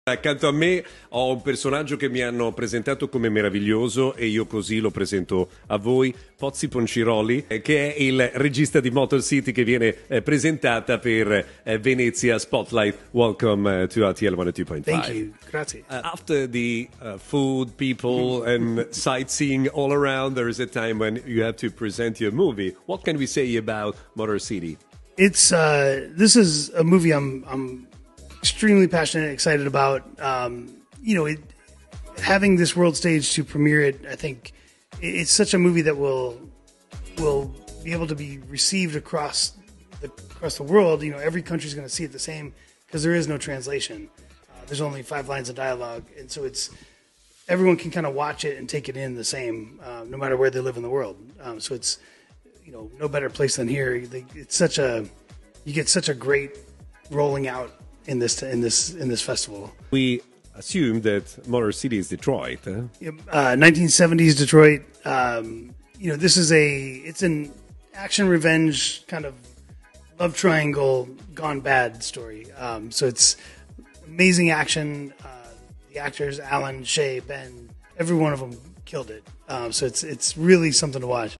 Accanto a me ho un personaggio che mi hanno presentato come meraviglioso e io così lo presento a voi, Pozzi Ponciroli, che è il regista di Motor City che viene presentata per Venezia Spotlight. Welcome to RTL 102.5. Thank you. Grazie. After the food, people and sightseeing all around, there is a time when you have to present your movie. What can we say about Motor City? It's this is a movie I'm extremely passionate and excited about. Having this world stage to premiere it, I think it's such a movie that will be able to be received across the world. You know, every country's going to see it the same because there is no translation. There's only 5 lines of dialogue, and so everyone can kind of watch it and take it in the same, no matter where they live in the world. So it's no better place than here. You get such a great rolling out in this festival. We assume that Motor City is Detroit. 1970s Detroit. This is it's an action revenge kind of love triangle gone bad story. So it's amazing action. The actors, Alan, Shay, Ben, every one of them killed it. So it's really something to watch.